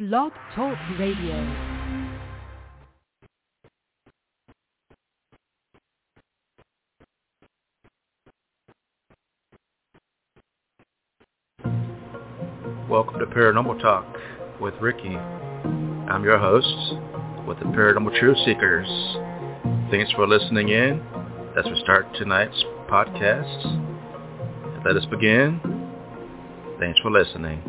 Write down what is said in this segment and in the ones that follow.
Blog Talk Radio. Welcome to Paranormal Talk with Ricky. I'm your host with the Paranormal Truth Seekers. Thanks for listening in as we start tonight's podcast. Let us begin. Thanks for listening.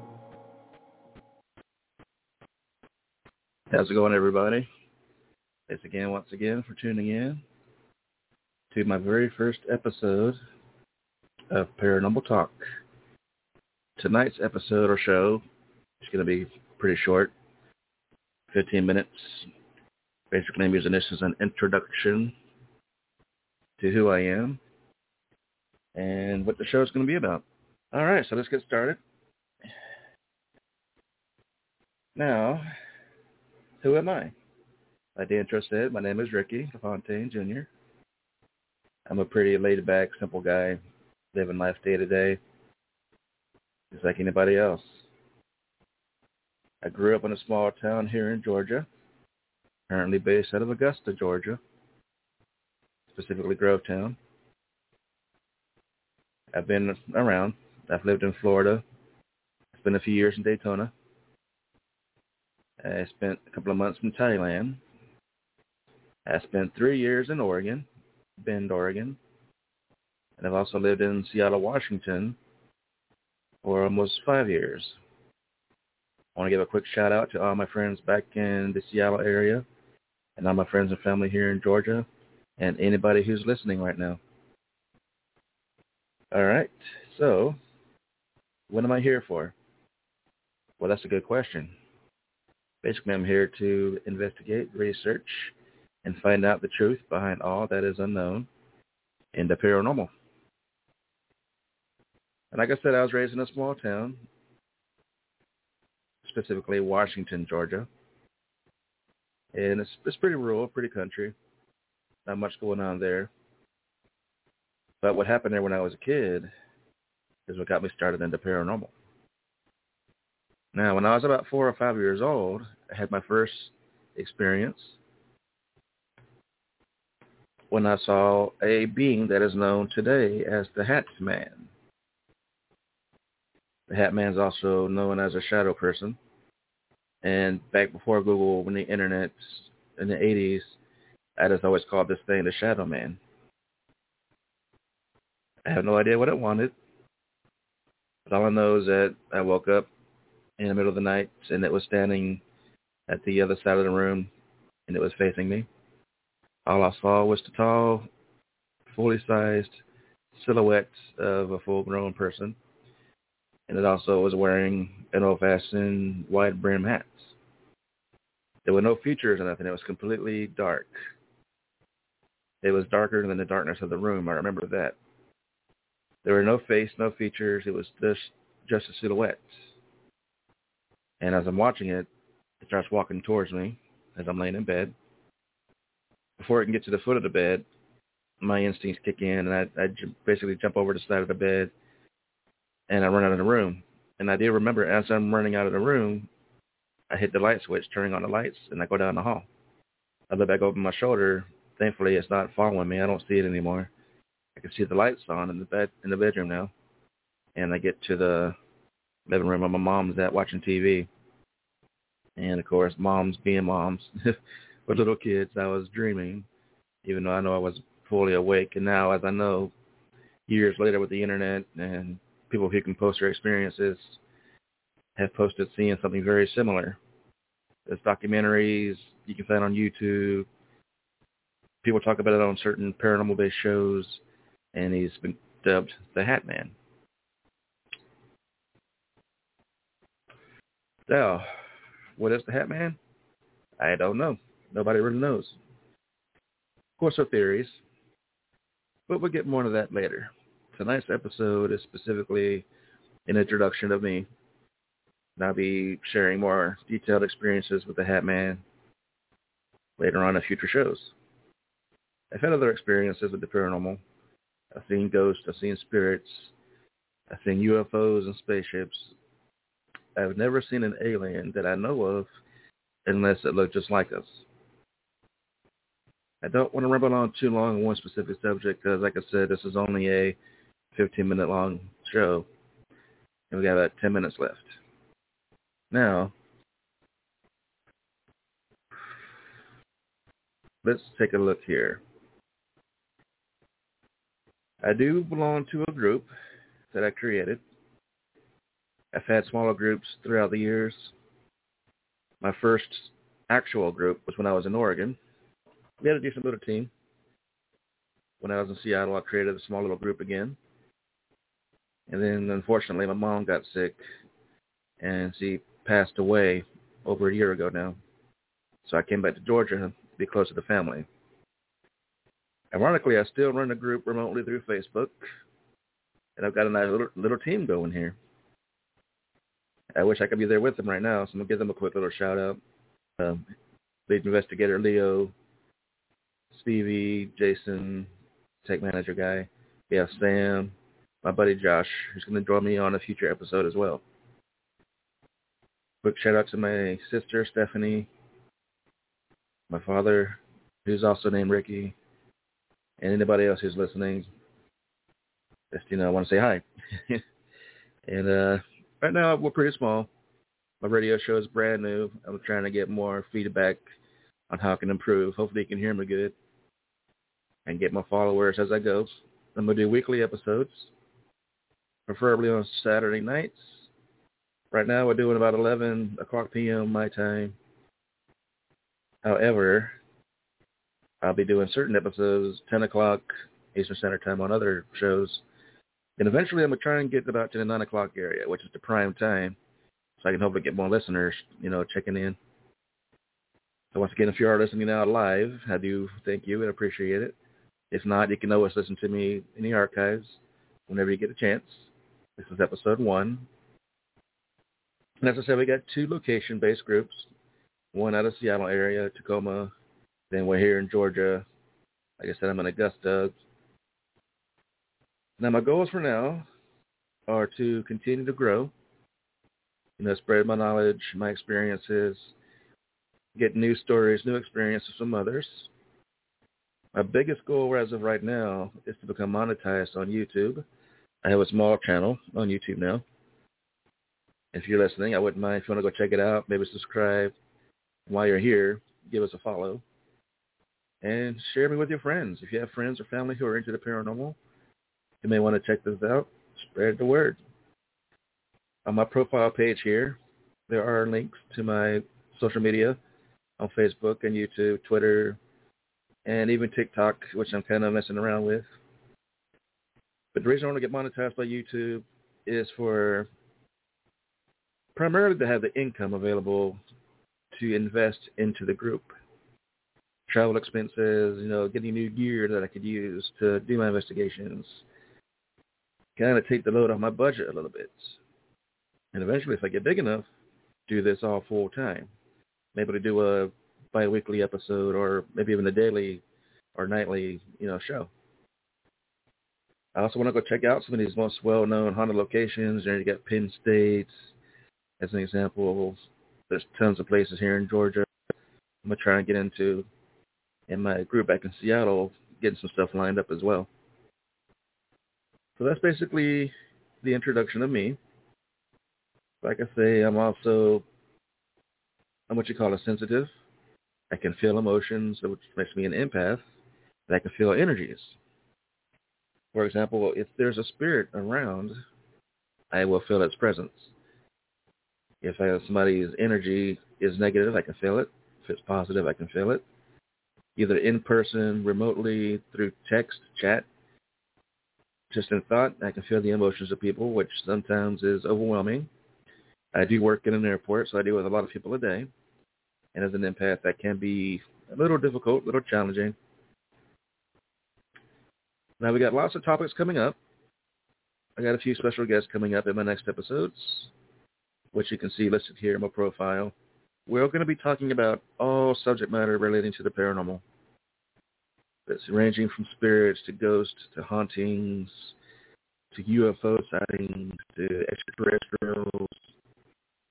How's it going, everybody? Thanks once again for tuning in to my very first episode of Paranormal Talk. Tonight's episode or show is going to be pretty short, 15 minutes. Basically, I'm using this as an introduction to who I am and what the show is going to be about. All right, so let's get started. Now, who am I? Like the intro said, my name is Ricky LaFontaine, Jr. I'm a pretty laid-back, simple guy, living life day to day, just like anybody else. I grew up in a small town here in Georgia, currently based out of Augusta, Georgia, specifically Grovetown. I've been around. I've lived in Florida. Spent a few years in Daytona. I spent a couple of months in Thailand. I spent 3 years in Oregon, Bend, Oregon. And I've also lived in Seattle, Washington for almost 5 years. I want to give a quick shout out to all my friends back in the Seattle area and all my friends and family here in Georgia and anybody who's listening right now. All right, so what am I here for? Well, that's a good question. Basically, I'm here to investigate, research, and find out the truth behind all that is unknown in the paranormal. And like I said, I was raised in a small town, specifically Washington, Georgia. And it's pretty rural, pretty country. Not much going on there. But what happened there when I was a kid is what got me started in the paranormal. Now, when I was about 4 or 5 years old, I had my first experience when I saw a being that is known today as the Hat Man. The Hat Man is also known as a shadow person. And back before Google, when the internet, in the 80s, I just always called this thing the Shadow Man. I have no idea what it wanted. But all I know is that I woke up in the middle of the night, and it was standing at the other side of the room, and it was facing me. All I saw was the tall, fully sized silhouette of a full-grown person, and it also was wearing an old-fashioned wide-brim hat. There were no features or nothing. It was completely dark. It was darker than the darkness of the room. I remember that. There were no face, no features. It was just a silhouette. And as I'm watching it, it starts walking towards me as I'm laying in bed. Before it can get to the foot of the bed, my instincts kick in, and I basically jump over the side of the bed, and I run out of the room. And I do remember, as I'm running out of the room, I hit the light switch, turning on the lights, and I go down the hall. I look back over my shoulder. Thankfully, it's not following me. I don't see it anymore. I can see the lights on in the bedroom now. And I get to the living room where my mom's at watching TV. And, of course, moms being moms. With little kids, I was dreaming, even though I know I was fully awake. And now, as I know, years later with the internet and people who can post their experiences have posted seeing something very similar. There's documentaries you can find on YouTube. People talk about it on certain paranormal-based shows, and he's been dubbed the Hat Man. Now, what is the Hat Man? I don't know. Nobody really knows. Of course, there are theories, but we'll get more into that later. Tonight's episode is specifically an introduction of me, and I'll be sharing more detailed experiences with the Hat Man later on in future shows. I've had other experiences with the paranormal. I've seen ghosts, I've seen spirits, I've seen UFOs and spaceships, I've never seen an alien that I know of unless it looked just like us. I don't want to ramble on too long on one specific subject because, like I said, this is only a 15-minute long show, and we got about 10 minutes left. Now, let's take a look here. I do belong to a group that I created. I've had smaller groups throughout the years. My first actual group was when I was in Oregon. We had a decent little team. When I was in Seattle, I created a small little group again. And then, unfortunately, my mom got sick, and she passed away over a year ago now. So I came back to Georgia to be close to the family. Ironically, I still run a group remotely through Facebook, and I've got a nice little team going here. I wish I could be there with them right now, so I'm going to give them a quick little shout-out. Lead investigator Leo, Stevie, Jason, tech manager guy. We have Sam, my buddy Josh, who's going to join me on a future episode as well. Quick shout-out to my sister, Stephanie, my father, who's also named Ricky, and anybody else who's listening. Just, I want to say hi. And right now, we're pretty small. My radio show is brand new. I'm trying to get more feedback on how I can improve. Hopefully you can hear me good and get my followers as I go. I'm going to do weekly episodes, preferably on Saturday nights. Right now, we're doing about 11 o'clock p.m. my time. However, I'll be doing certain episodes 10 o'clock Eastern Standard Time on other shows. And eventually, I'm going to try and get about to the 9 o'clock area, which is the prime time, so I can hopefully get more listeners, checking in. So once again, if you are listening now live, I do thank you and appreciate it. If not, you can always listen to me in the archives whenever you get a chance. This is episode 1. And as I said, we got 2 location-based groups, one out of Seattle area, Tacoma. Then we're here in Georgia. Like I said, I'm in Augusta. Now, my goals for now are to continue to grow, spread my knowledge, my experiences, get new stories, new experiences from others. My biggest goal as of right now is to become monetized on YouTube. I have a small channel on YouTube now. If you're listening, I wouldn't mind if you want to go check it out, maybe subscribe. While you're here, give us a follow. And share me with your friends. If you have friends or family who are into the paranormal, you may want to check this out. Spread the word. On my profile page here, there are links to my social media on Facebook and YouTube, Twitter, and even TikTok, which I'm kind of messing around with. But the reason I want to get monetized by YouTube is for primarily to have the income available to invest into the group. Travel expenses, getting new gear that I could use to do my investigations. Kind of take the load off my budget a little bit. And eventually, if I get big enough, do this all full time. Maybe to do a bi-weekly episode or maybe even a daily or nightly, show. I also want to go check out some of these most well-known haunted locations. You got Penn State, as an example. There's tons of places here in Georgia I'm going to try and get into. In my group back in Seattle, getting some stuff lined up as well. So that's basically the introduction of me. Like I say, I'm what you call a sensitive. I can feel emotions, which makes me an empath. And I can feel energies. For example, if there's a spirit around, I will feel its presence. If somebody's energy is negative, I can feel it. If it's positive, I can feel it. Either in person, remotely, through text, chat. Just in thought, I can feel the emotions of people, which sometimes is overwhelming. I do work in an airport, so I deal with a lot of people a day. And as an empath, that can be a little difficult, a little challenging. Now, we got lots of topics coming up. I got a few special guests coming up in my next episodes, which you can see listed here in my profile. We're going to be talking about all subject matter relating to the paranormal. It's ranging from spirits to ghosts to hauntings to UFO sightings to extraterrestrials.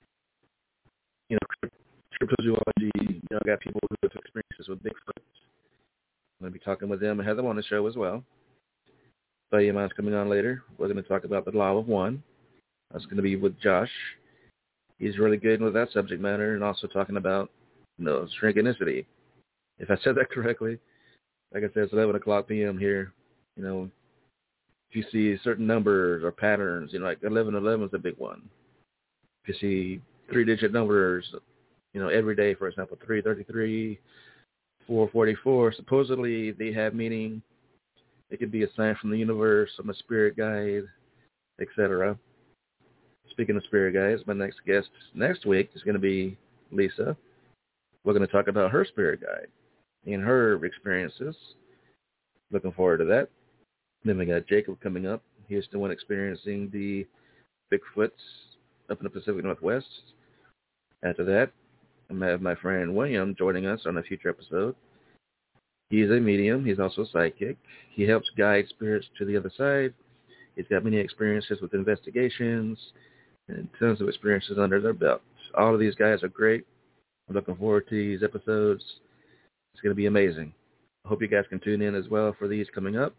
cryptozoology, got people who have experiences with Bigfoot. I'm going to be talking with them and have them on the show as well. Buddy of mine's coming on later. We're going to talk about the Law of One. That's going to be with Josh. He's really good with that subject matter, and also talking about, synchronicity. If I said that correctly, like I said, it's 11 o'clock p.m. here. If you see certain numbers or patterns, like 1111 is a big one. If you see three-digit numbers, every day, for example, 333, 444, supposedly they have meaning. It could be a sign from the universe, from a spirit guide, etc. Speaking of spirit guides, my next guest next week is going to be Lisa. We're going to talk about her spirit guide and her experiences. Looking forward to that. Then we got Jacob coming up. He's the one experiencing the Bigfoots up in the Pacific Northwest. After that, I'm going to have my friend William joining us on a future episode. He's a medium. He's also a psychic. He helps guide spirits to the other side. He's got many experiences with investigations and tons of experiences under their belt. All of these guys are great. I'm looking forward to these episodes. It's going to be amazing. I hope you guys can tune in as well for these coming up.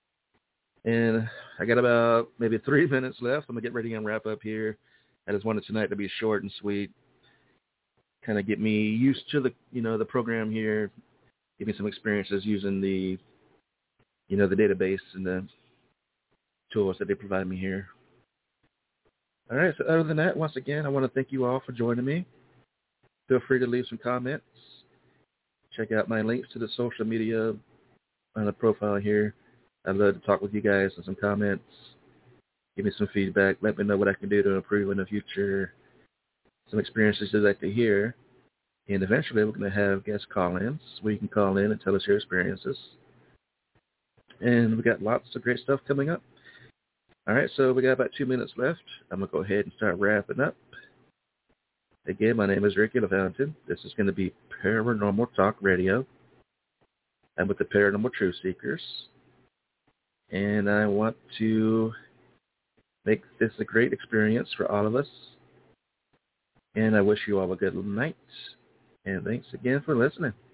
And I got about maybe 3 minutes left. I'm going to get ready and wrap up here. I just wanted tonight to be short and sweet. Kind of get me used to the program here. Give me some experiences using the database and the tools that they provide me here. All right, so other than that, once again, I want to thank you all for joining me. Feel free to leave some comments. Check out my links to the social media on the profile here. I'd love to talk with you guys and some comments. Give me some feedback. Let me know what I can do to improve in the future. Some experiences you'd like to hear. And eventually we're going to have guest call-ins where you can call in and tell us your experiences. And we got lots of great stuff coming up. All right, so we got about 2 minutes left. I'm going to go ahead and start wrapping up. Again, my name is Ricky LaFountain. This is going to be Paranormal Talk Radio. I'm with the Paranormal Truth Seekers. And I want to make this a great experience for all of us. And I wish you all a good night. And thanks again for listening.